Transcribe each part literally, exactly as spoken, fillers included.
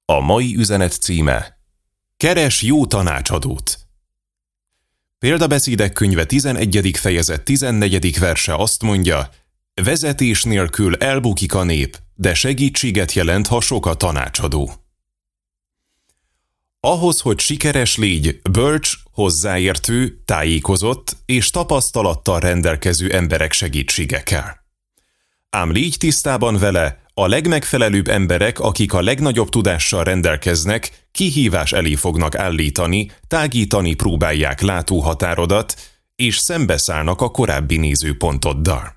A mai üzenet címe: Keres jó tanácsadót. Példabeszédek könyve tizenegyedik fejezet tizennegyedik verse azt mondja: vezetés nélkül elbukik a nép, de segítséget jelent, ha sok a tanácsadó. Ahhoz, hogy sikeres légy, bölcs, hozzáértő, tájékozott és tapasztalattal rendelkező emberek segítsége kell. Ám légy tisztában vele, a legmegfelelőbb emberek, akik a legnagyobb tudással rendelkeznek, kihívás elé fognak állítani, tágítani próbálják látóhatárodat, és szembeszállnak a korábbi nézőpontoddal.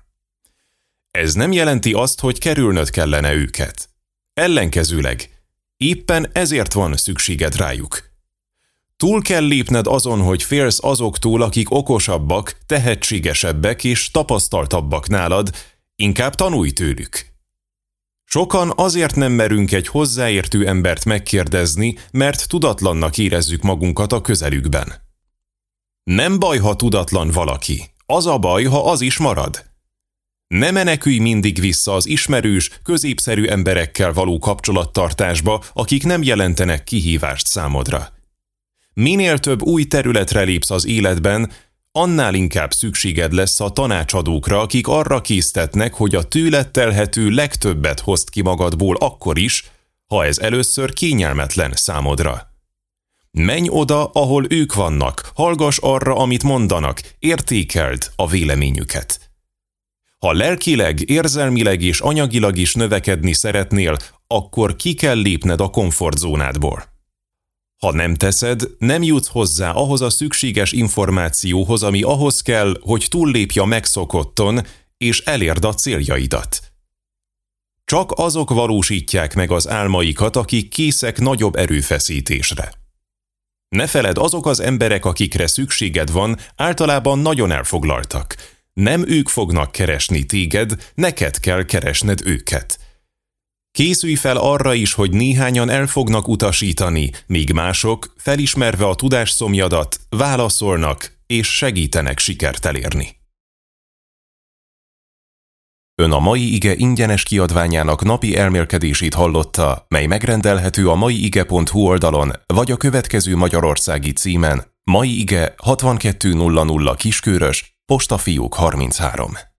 Ez nem jelenti azt, hogy kerülnöd kellene őket. Ellenkezőleg, éppen ezért van szükséged rájuk. Túl kell lépned azon, hogy félsz azoktól, akik okosabbak, tehetségesebbek és tapasztaltabbak nálad, inkább tanulj tőlük. Sokan azért nem merünk egy hozzáértő embert megkérdezni, mert tudatlannak érezzük magunkat a közelükben. Nem baj, ha tudatlan valaki, az a baj, ha az is marad. Ne menekülj mindig vissza az ismerős, középszerű emberekkel való kapcsolattartásba, akik nem jelentenek kihívást számodra. Minél több új területre lépsz az életben, annál inkább szükséged lesz a tanácsadókra, akik arra késztetnek, hogy a tőled telhető legtöbbet hozd ki magadból akkor is, ha ez először kényelmetlen számodra. Menj oda, ahol ők vannak, hallgass arra, amit mondanak, értékeld a véleményüket. Ha lelkileg, érzelmileg és anyagilag is növekedni szeretnél, akkor ki kell lépned a komfortzónádból. Ha nem teszed, nem jutsz hozzá ahhoz a szükséges információhoz, ami ahhoz kell, hogy túllépj a megszokotton, és elérd a céljaidat. Csak azok valósítják meg az álmaikat, akik készek nagyobb erőfeszítésre. Ne feledd, azok az emberek, akikre szükséged van, általában nagyon elfoglaltak. Nem ők fognak keresni téged, neked kell keresned őket. Készülj fel arra is, hogy néhányan el fognak utasítani, míg mások, felismerve a tudásszomjadat, válaszolnak és segítenek sikert elérni. Ön a Mai Ige ingyenes kiadványának napi elmélkedését hallotta, mely megrendelhető a maiige pont hu oldalon, vagy a következő magyarországi címen: Mai Ige hatvankettő nulla nulla Kiskörös, Postafiók harminchárom.